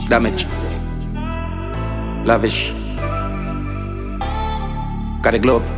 Damage. Lavish. Got a globe.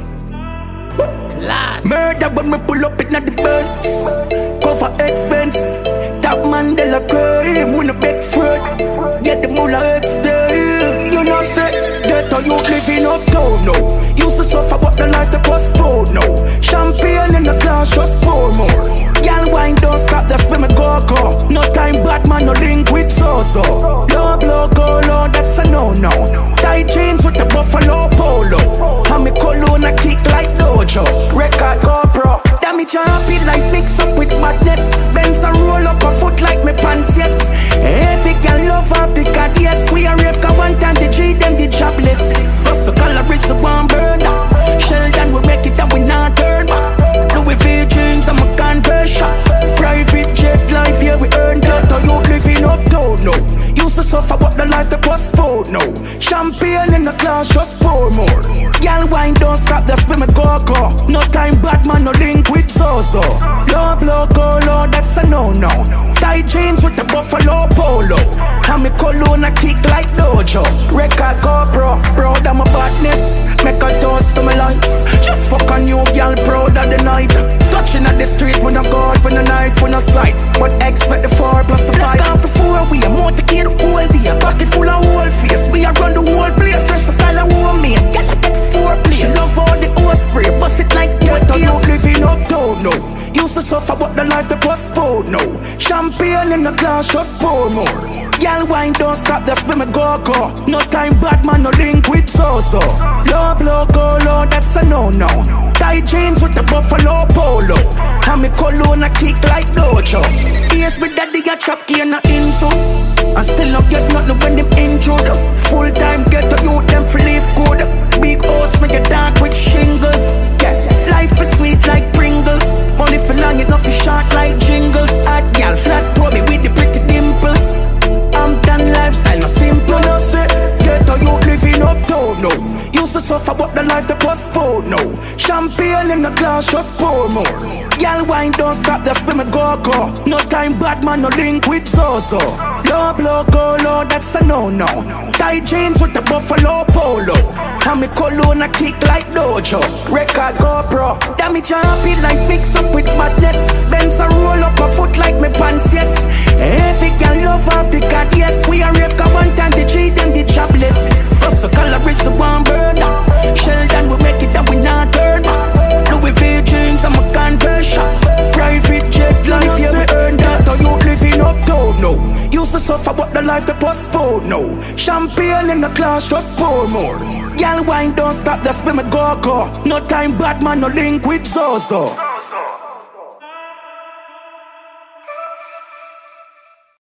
Murder when me pull up in the burns. Cover expense. Top man de la crime. We no beg fruit. Get the moolah extend. You know say get a youth living uptown now. Used to suffer but the life they postpone now. Champagne in the glass just pour more. Y'all wine don't stop, that's where me go. No time bad man, no link with so-so. Low blow go low, that's a no-no. Tight jeans with the buffalo polo. And me cologne a kick like dojo. Record GoPro. Damage a happy life mix up with madness. Benz a roll up a foot like me pants, yes. Every girl love off the god, yes. We a rave got one time the G them the jobless. Hustle calories so one burn. Sheldon we make it and we not turn back. Louis V jeans I'm a conversion. Private jet life, yeah we earn that. Or you living uptown now. Used to suffer but the life they postpone now. Champagne in the glass just pour more. Y'all wine don't stop, that's where me go. No time bad man, no link with so-so. Low blow go low, that's a no-no. Tight jeans with the buffalo polo. And me cologne a kick like dojo. Record GoPro, proud of my badness. Make a toast to my life. Just fuck a new girl, proud of the night. Touching at the street when I go out with a knife, when I slide. But expect the 4 plus the 5. Lock off the 4, we are more to get the whole day. Pocket full of whole face, we are run the whole place. Fresh the style of woman, get like that 4 play. She love all the horse spray, bust it like that. Don't you living uptown no. Used to suffer but the life they postpone no. Champagne in the glass just pour more. Y'all wine don't stop, that's where me go. No time bad man, no link with so-so. Low blow go low, that's a no-no. Tight jeans with the buffalo polo. And me cologne a kick like dojo. Yes, me daddy a chop key and a insult. I still not get nothing when them intrude. Full time get a youth them for live good. Big house me get dark with shingles. Yeah, life is sweet like Pringles. Money for long enough for short like jingles. Hot gal flat to me with the pretty dimples. I'm done lifestyle, no simple, no say. Get a youth living uptown now. Used to suffer but the life they postpone now. Champagne in the glass just pour more. Y'all wine don't stop, that's where me go. No time bad man, no link with so-so. Low blow go low, that's a no-no. Tight jeans with the buffalo polo. And me cologne a kick like dojo. Record GoPro. Damage a happy life mix up with madness. Benz a roll up a foot like me pants, yes. Every girl love off the god, yes. We a rave got one time the G them the jobless. Hustle calories so one burn. Sheldon we make it and we not turn back. Louis V jeans I'm a conversion. Private jet life, yeah we earn that. Or you living uptown no. Used to suffer but the life they postpone no. Champagne in the glass just pour more. Y'all wine don't stop, that's where me go. No time bad man, no link with so-so.